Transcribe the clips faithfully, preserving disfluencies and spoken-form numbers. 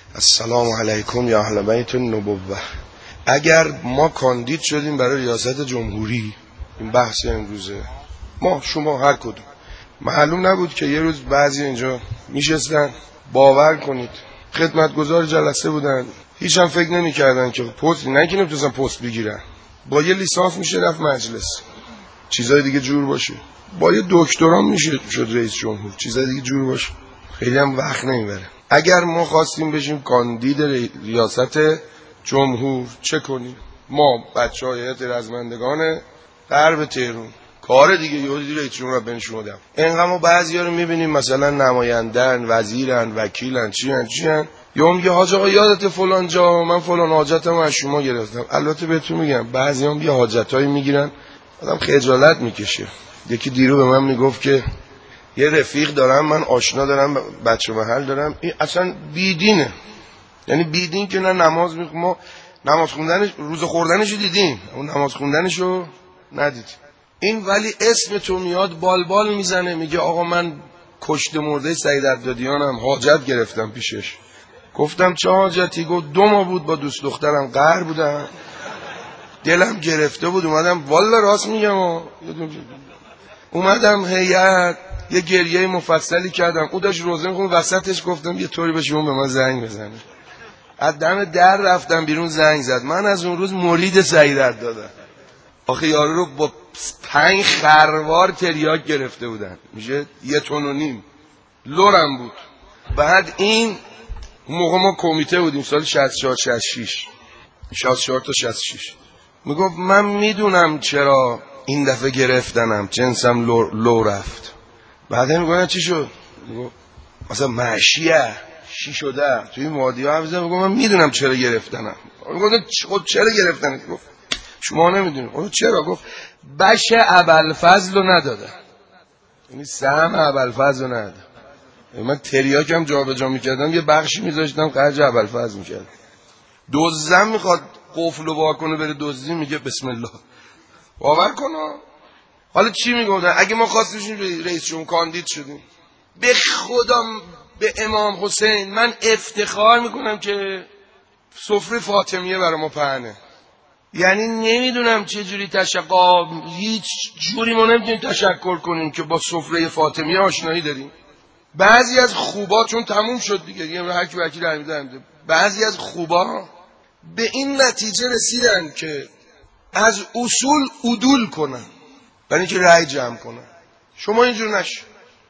السلام علیکم یا اهل بیت النبوه. اگر ما کاندید شدیم برای ریاست جمهوری، این بحث امروزه، ما شما هر کدوم، معلوم نبود که یه روز بعضی اینجا میشستن، باور کنید خدمتگزار جلسه بودن، هیچ هم فکر نمی کردن که پست، نه که نمیتونستن پست بگیرن، با یه لیسانس میشه رفت مجلس، چیزای دیگه جور باشه، با یه دکترام میشه شد رئیس جمهور، چیزای دیگه جور باشه، خیلی هم وقت نمیبره. اگر ما خواستیم بشیم کاندید ریاست جمهور چه کنیم؟ ما بچه های هیئت رزمندگان غرب تهران، کار دیگه یهودی رئیس جمهور رو بنشوندم. اینقدر ما بعضیا رو میبینیم مثلا نمایندن، وزیرن، وکیلن، چیان چیان، یا میگه حاج آقا یادت فلان جا من فلان حاجتمو از شما گرفتم. البته بهتون میگم بعضیا هم یه حاجتایی میگیرن آدم خجالت میکشه. یکی دیرو به من میگفت که یه رفیق دارم، من آشنا دارم، بچه محل دارم، این اصلا بیدینه، یعنی بیدین که نه نماز میخونه، ما نماز خوندنش روز خوردنشو دیدیم، اون نماز خوندنشو ندیدیم. این ولی اسم تو میاد بال بال میزنه، میگه آقا من کشته مرده سید عبدادیانم، حاجت گرفتم پیشش. گفتم چه حاجتی؟ گفت دو ماه بود با دوست دخترم قهر بودم، دلم گرفته بود اومدم، والا راست میگم، اومدم هیئت یه گریه مفصلی کردم، او داشت روزه میخوند، وسطش گفتم یه طوری بشه اون به من زنگ بزنه. از دم در رفتم بیرون، زنگ زد. من از اون روز مرید سعیدت دادم. آخه یارو رو با پنج خروار تریاک گرفته بودن، میشه یه تن و نیم، لورم بود. بعد این موقع ما کمیته بودیم سال شصت و چهار شصت و شش شصت و چهار تا شصت و شش، میگفت من میدونم چرا این دفعه گرفتنم، جنسم لو, لو رفت. بعد میگوین چی شد؟ میگفت مثلا معشیه چی شده توی مادی ها حفظه. میگفت من میدونم چرا گرفتنم. میگفت خود چرا گرفتنم؟ گفت شما نمیدونید. گفت چرا؟ گفت بشه ابوالفضل رو نداده، یعنی سهم ابوالفضل رو نداده. من تریاکم جا به جا میکردم، یه بخشی میذاشتم خرج ابوالفضل میکردم. دزدم میخواد قفل رو واکنه بره دزدی، میگه بسم الله. باور کنه. حالا چی میگفتن؟ اگه ما خواستیم رئیس جمهور کاندید شدیم، به خدا به امام حسین من افتخار میکنم که سفره فاطمیه برای ما پهنه. یعنی نمیدونم چه جوری تشکر، هیچ جوری ما نمیتونیم تشکر کنیم که با سفره فاطمیه آشنایی داریم. بعضی از خوبا چون تموم شد دیگه، دیگه هر کی وکیل امیرزاده، بعضی از خوبا به این نتیجه رسیدن که از اصول عدول کنن برای اینکه رأی جمع کنن. شما اینجور نشه.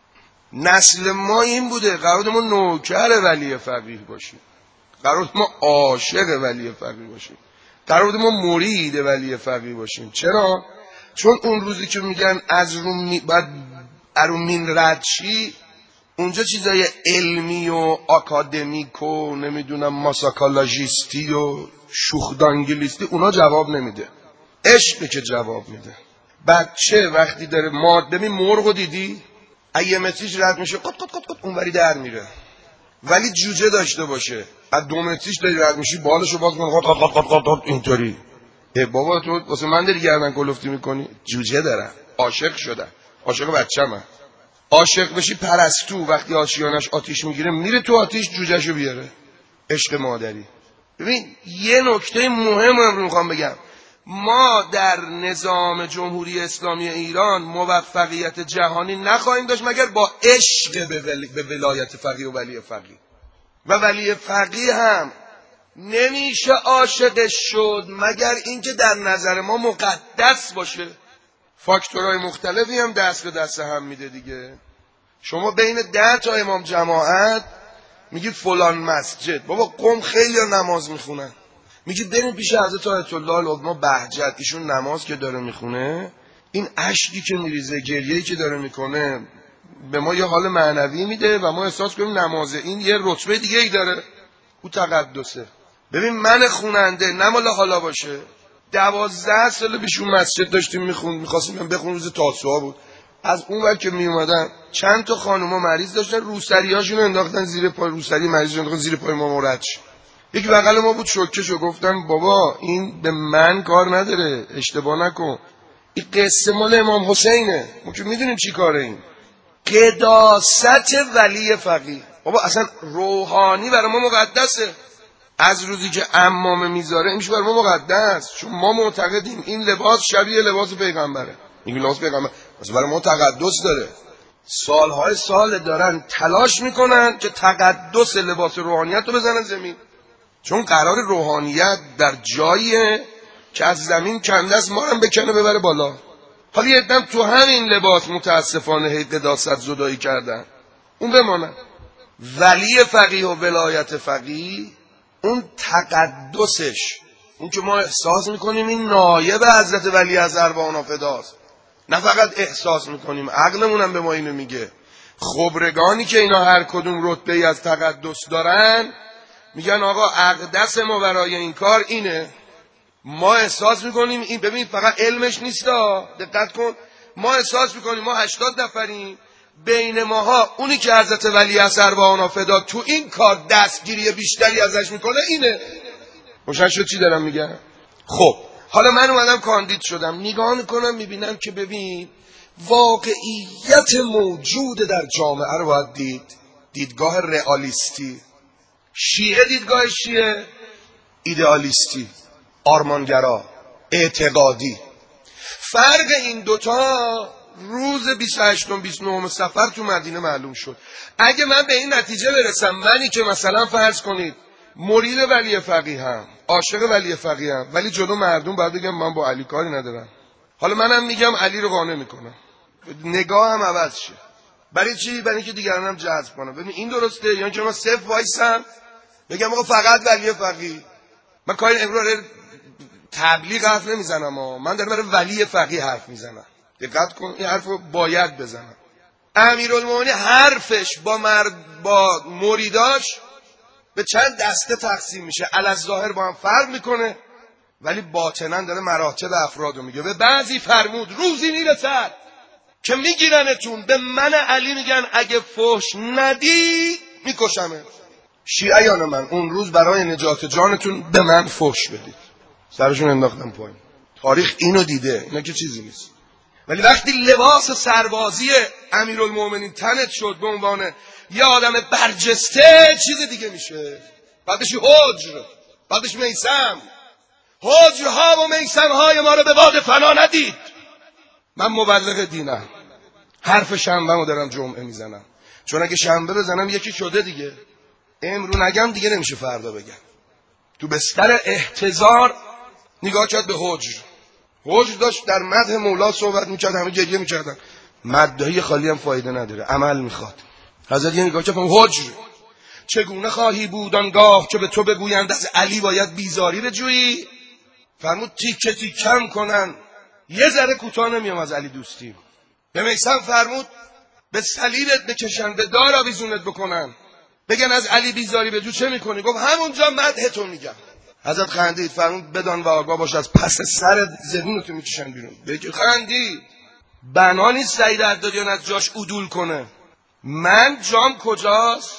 نسل ما این بوده، قرار ما نوکر ولی فقیه باشیم، قرار ما عاشق ولی فقیه باشیم، قرار ما مرید ولی فقیه باشیم. چرا؟ چون اون روزی که میگن از رو می بعد ارومین رد چی، اونجا چیزای علمی و آکادمیک و نمیدونم ماساکالاژیستی و شوخدانگلیستی اونا جواب نمیده، عشقی که جواب میده. بچه وقتی داره ماد، ببین مرغو دیدی اگه متریش رد میشه قط قط قط قط اونوری در میره، ولی جوجه داشته باشه از دو متریش داری رد میشی بالشو باز کنه قط قط قط قط قط اینطوری. ای بابا تو واسه من داری گردن کلفتی میکنی؟ جوجه دارم، عاشق شدم، عاشق بچه‌مم. عاشق بشی پرستو وقتی آشیانش آتیش میگیره میره تو آتیش جوجهشو بیاره. عشق مادری. ببین یه نکته مهم رو میخوام بگم، ما در نظام جمهوری اسلامی ایران موفقیت جهانی نخواهیم داشت مگر با عشق به, ولی... به ولایت فقیه و ولی فقیه. و ولی فقیه هم نمیشه عاشقش شد مگر اینکه در نظر ما مقدس باشه. فاکتورهای مختلفی هم دست به دست هم میده دیگه. شما بین ده تا امام جماعت میگید فلان مسجد، بابا قوم خیلی نماز میخونن، میگید بریم پیش حضرت آیت الله العظما بهجت، ایشون نماز که داره میخونه، این اشکی که میریزه، گریه‌ای که داره میکنه به ما یه حال معنوی میده و ما احساس کنیم نمازه این یه رتبه دیگه ای داره، او تقدسه. ببین من خوننده نماله حالا باشه، دوازده سال پیشون مسجد داشتیم میخون، میخواستیم بخون، روز تاسوعا بود، از اون وقت که میومدن چند تا خانوما مریض داشتن، روسریاشون انداختن زیر پای، روسری مریض انداختن زیر پای ما مرد. یکی بغل ما بود شوکه شو، گفتم بابا این به من کار نداره، اشتباه نکن، این قصه مال امام حسینه، ما که میدونیم چی کاره. این قداست ولی فقیه. بابا اصلا روحانی برای ما مقدسه. از روزی که عمامه میذاره این میشه برای ما مقدس، چون ما معتقدیم این لباس شبیه لباس پیغمبره. این لباس پیغمبر واسه برای ما تقدس داره. سالهای سال دارن تلاش میکنن که تقدس لباس روحانیت رو بزنن زمین، چون قرار روحانیت در جاییه که از زمین کنده است ما هم بکنه ببره بالا. حالا یه دم تو همین لباس متاسفانه هی قداست زدایی کردن، اون بمانه. ولی فقیه و ولایت فقیه اون تقدسش، اون که ما احساس میکنیم این نایب حضرت ولی از ارواحنا فداست، نه فقط احساس میکنیم عقلمون هم به ما اینو میگه. خبرگانی که اینا هر کدوم رتبه‌ای از تقدس دارن میگن آقا اقدس ما برای این کار اینه. ما احساس میکنیم این، ببین فقط علمش نیستا، دقت کن، ما احساس میکنیم ما هشتاد نفریم، بین ماها اونی که حضرت ولی از ارواحنا فدا تو این کار دستگیری بیشتری ازش میکنه اینه. روشن شد چی دارم میگم؟ خب حالا من اومدم کاندید شدم، نگاه میکنم میبینم که ببین واقعیت موجود در جامعه رو باید دید، دیدگاه رئالیستی. شیعه دیدگاه شیعه ایدئالیستی، آرمانگرا، اعتقادی. فرق این دوتا روز بیست و هشتم بیست و نهم صفر تو مدینه معلوم شد. اگه من به این نتیجه برسم، منی که مثلا فرض کنید مرید ولی فقیه هم، عاشق ولی فقیه هم، ولی جلو مردم باید بگم من با علی کاری ندارم، حالا منم میگم علی رو قانع میکنم، نگاه هم عوض شه. برای چی؟ برای اینکه دیگرانم جذب کنم. ببین این درسته، یعنی که من صفر وایسم بگم آقا فقط ولی فقیه. من کاری امروز تبلیغ حرف نمیزنم ها، من دارم برای ولی فقیه حرف میزنم. دقت کن این حرف رو باید بزنم. امیرالمومنین حرفش با مرد با مریداش به چند دسته تقسیم میشه، الظاهر با هم فرق میکنه ولی باطنا داره مراتب افرادو میگه. به بعضی فرمود روزی میرسد که میگیرنتون، به من علی میگن اگه فحش ندی میکشمه. شیعیان من اون روز برای نجات جانتون به من فحش بدید، سرشون انداختم پایین. تاریخ اینو دیده، اینا که چیزی نیست. ولی وقتی لباس سربازی امیرالمومنین تنت شد به عنوان یه آدم برجسته، چیز دیگه میشه. بعدش حجر، بعدش میسم. حجرها و میسمهای ما رو به باد فنا ندید. من مبلغ دینم، حرف شنبه رو دارم جمعه میزنم، چون اگه شنبه بزنم یکی شده دیگه، امرو نگم دیگه نمیشه فردا بگم. تو بستر احتضار نگاه کرد به حجر. حجر داشت در مدح مولا صحبت میکرد، همه گریه میکردن. مدحی خالی هم فایده نداره، عمل میخواد. حضرت یه نگاه کرد حجر چگونه خواهی بود آنگاه که به تو بگویند از علی باید بیزاری بجویی؟ فرمود تیکه تیکم کنن، یه ذره کوتاه نمیام از علی دوستی. به میثم فرمود به صلیبت بکشن، به دار آویزونت بکنن، بگن از علی بیزاری بجو، چه میکنی؟ گفت همونجا مدح تو میگم. حضرت خندید، فرمود بدان و آگاه باش از پس سر زبونتو میکشن بیرون. بگی خندید. بنا نیست سعید عدادیان از جاش عدول کنه. من جام کجاست؟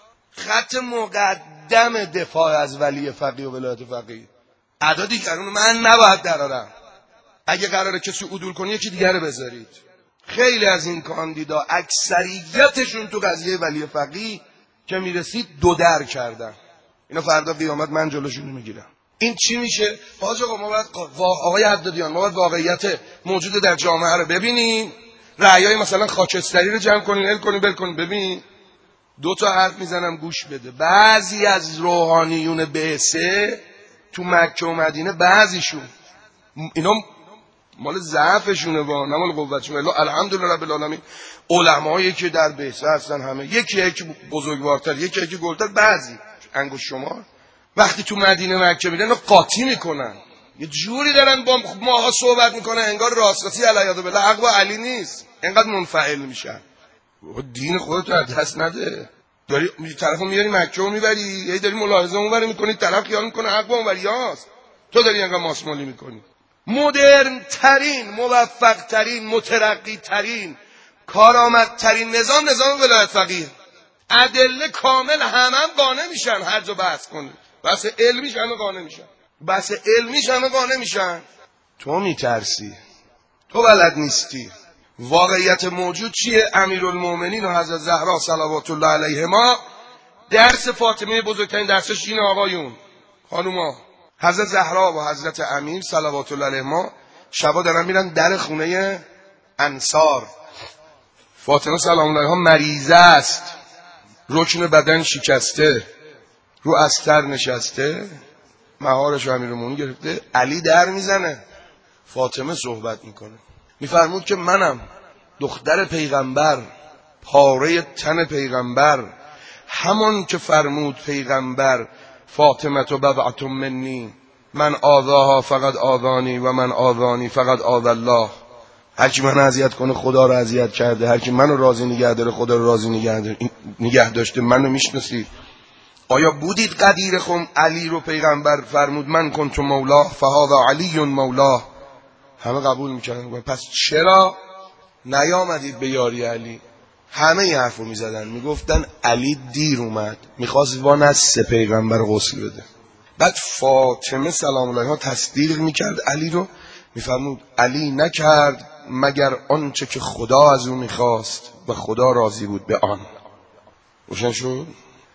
خط مقدم دفاع از ولی فقیه و ولایت فقیه. ادا دیگرون من نباید درارم. اگه قراره کسی عدول کنی یکی دیگر بذارید. خیلی از این کاندیدا اکثریتشون تو قضیه ولی فقیه که میرسید دو در کردن. اینا فردا قیامت من جلوشون میگیرم. این چی میشه؟ باز آقا ما باید آقای عدادیان ما باید واقعیت موجود در جامعه رو ببینیم، رأیای مثلا خاکستری رو جمع کنیم، ال کنیم، بل کنیم. ببین دو تا حرف میزنم گوش بده. بعضی از روحانیون بعثه تو مکه و مدینه، بعضیشون اینا مال ضعفشونه و نه مال قوتشونه. الا الحمدلله رب العالمین علمایی که در بعثه هستن همه یکی یکی بزرگوارتر، یکی یکی گلتر، بعضی انگشت شمار وقتی تو مدینه مکه میرن و قاطی میکنن، یه جوری دارن با ماها صحبت میکنن انگار راستی علیه بالله حق با علی نیست، انقدر منفعل میشن. دین خودت رو از دست نده. داری طرفو میاری مکه و میبری، یه داری ملاحظه اونوری میکنی، طرف خیال میکنه حق با اونوریاست، تو داری انقدر ماسمالی میکنی. مدرن ترین، موفق ترین، مترقی ترین، کارآمد ترین نظام نظام ولایت فقیه. ادله کامل، همه هم قانع میشن هر جا بحث کنید. بحث علمیش همه قانع میشن. بحث علمیش همه قانع میشن. تو میترسی. تو بلد نیستی. واقعیت موجود چیه؟ امیرالمومنین و حضرت زهرا صلوات الله علیهما درس فاطمه بزرگترین درسش اینه آقایون خانوما. حضرت زهرا و حضرت امیر صلوات الله علیهما شبا دارن میرن در خونه انصار. فاطمه سلام الله علیها مریضه است، رکن بدن شکسته، رو استر نشسته، مهارش رو امیرالمومنین گرفته. علی در میزنه، فاطمه صحبت میکنه، میفرمود که منم دختر پیغمبر، پاره تن پیغمبر، همون که فرمود پیغمبر فاطمه تو بضعة منی، من آذاها فقط آذانی و من آذانی فقط آذ الله. هر کی منو اذیت کنه خدا رو اذیت کرده، هر کی منو راضی نگه داره خدا رو راضی نگه, نگه داشته. منو میشناسی؟ آیا بودید قدیر خم علی رو پیغمبر فرمود من کنت مولاه فهذا علی مولاه؟ همه قبول میکردن. پس چرا نیامدید به یاری علی؟ همه این حرف رو میزدن، میگفتن علی دیر اومد، میخواست وان از سه پیغمبر غسل بده. بعد فاطمه سلام الله علیها تصدیق میکرد علی رو، میفرمود علی نکرد مگر آنچه که خدا از او میخواست و خدا راضی بود به آن. روشن شد؟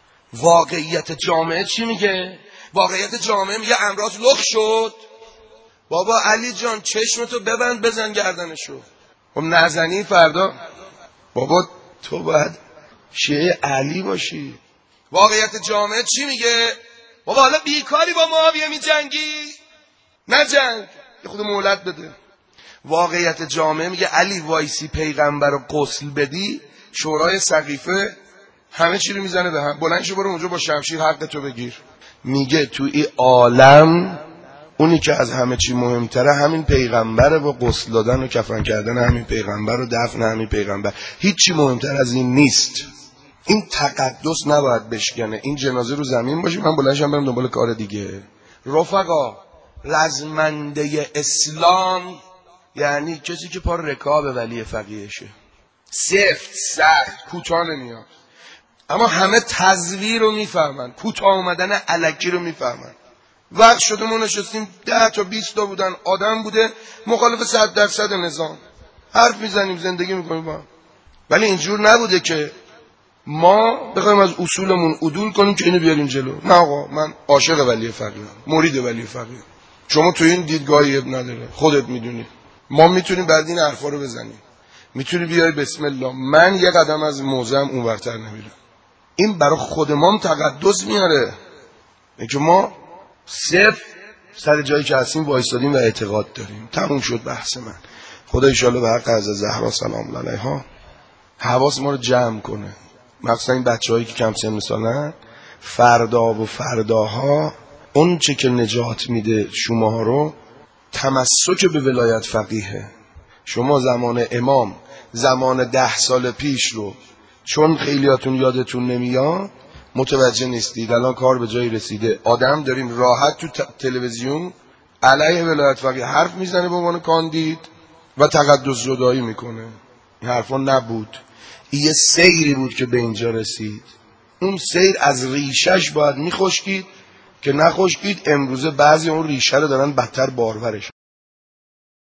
واقعیت جامعه چی میگه؟ واقعیت جامعه میگه امراض لخ شد. بابا علی جان چشمتو ببند بزن گردنشو. خب نزنی فردا بابا تو باید شیعه علی باشی. واقعیت جامعه چی میگه؟ بابا حالا بیکاری با معاویه میجنگی؟ نه جنگ، یه خود مهلت بده. واقعیت جامعه میگه علی وایسی پیغمبر رو غسل بدی، شورای سقیفه همه چی رو میزنه به هم، بلند شو برو اونجا با شمشیر حق تو بگیر. میگه تو این عالم اونی که از همه چی مهمتره همین پیغمبره و غسل دادن و کفن کردن همین پیغمبر و دفن همین پیغمبر. هیچی مهمتر از این نیست. این تقدس نباید بشکنه. این جنازه رو زمین باشه من بلندشم برم دنبال کار دیگه. رفقا رزمنده اسلام یعنی کسی که پا رکاب ولی فقیهشه، سفت سخت کوتاه نمیاد، اما همه تزویر رو میفهمن، کوتاه اومدن الکی رو میفهمن. وقت شده ما نشستیم ده تا بیست تا بودن آدم بوده مخالف صد درصد نظام حرف میزنیم زندگی میکنیم با هم. ولی اینجور نبوده که ما بخوایم از اصولمون عدول کنیم که اینو بیاریم جلو. نه آقا من عاشق ولی فقیهم، مرید ولی فقیهم. شما تو این دیدگاهی اب نداره، خودت میدونی. ما میتونیم بعد این حرفا رو بزنیم، میتونی بیای بسم الله. من یه قدم از موزم اونورتر نمیرم. این برای خود ما تقدس میاره. اینکه ما صرف سر جایی که هستیم وایسادیم و اعتقاد داریم. تموم شد بحث من. خدا ان شاءالله به حق حضرت زهرا سلام الله علیها حواس ما رو جمع کنه، مخصوصا این بچه‌هایی که کم سن سالن. فردا و فرداها اون چه که نجات میده شماها رو تمسک به ولایت فقیهه. شما زمان امام زمان ده سال پیش رو چون خیلیاتون یادتون نمیاد متوجه نیستید. الان کار به جایی رسیده، آدم داریم راحت تو تلویزیون علیه ولایت فقیه حرف میزنه به عنوان کاندید و تقدس زدایی میکنه. این حرفا نبود، این یه سیری بود که به اینجا رسید. اون سیر از ریشش باید میخشکید که نخشکید. امروزه بعضی اون ریشه رو دارن بدتر بارورش